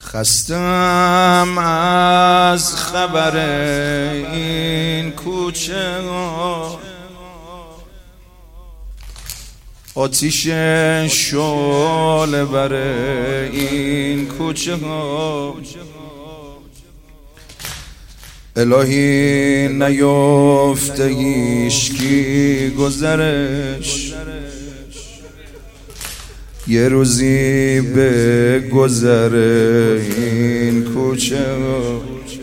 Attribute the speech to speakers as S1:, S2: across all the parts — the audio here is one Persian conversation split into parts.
S1: خستم از خبر این کوچه ها، آتیش شعله بر این کوچه ها. الهی نیفته هیچکی گذرش، یه روزی به گذر این کوچه ها.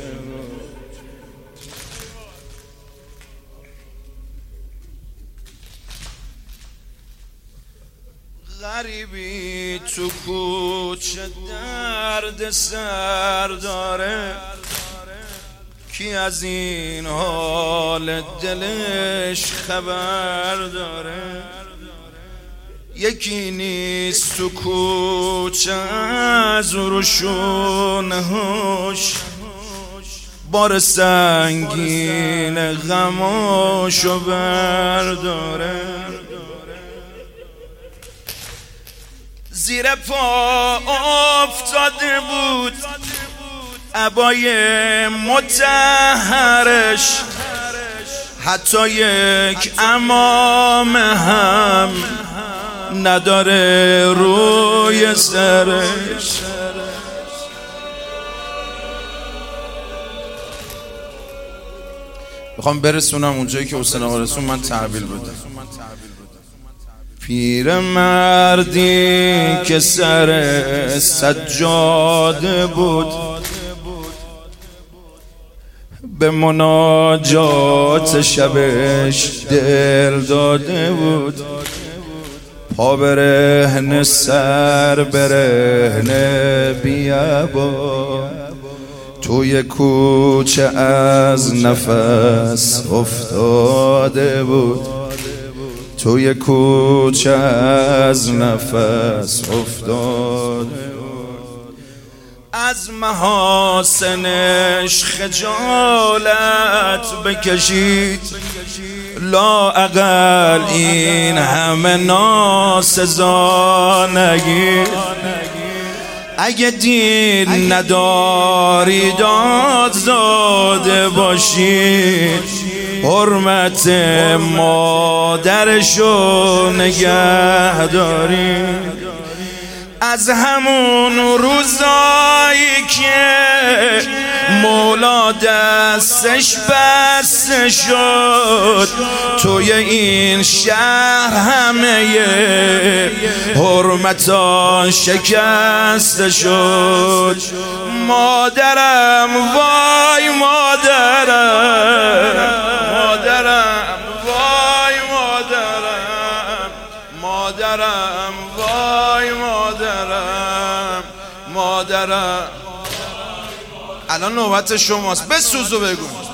S1: غریبی تو کوچه درد سر داره، کی از این حال دلش خبر داره؟ یکی نیست تو کوچه از روشونهاش، بار سنگین غماشو برداره. زیر پا افتاده بود عبای مطهرش، حتی یک عمامه هم نداره روی سرش. میخوام برسونم اونجایی که حسین آقا رسون من تحویل بده. پیر مردی که سر سجاده بود، به مناجات شبش دل داده بود. پا برهنه سر برهنه بیابا، توی کوچه از نفس افتاده بود. توی کوچه از نفس افتاده بود. از محاسنش خجالت بکشید، لااقل این همه ناسزا نگید. اگه دین ندارید آزاده باشید، حرمت مادرشو نگه دارید. از همون روزایی که مولا دستش بسته شد، توی این شهر همه حرمتان شکسته شد. مادرم وای مادرم، مادرم وای مادرم، مادرم وای مادرم، مادرم. الان نوبت شماست، بسوز و بگو.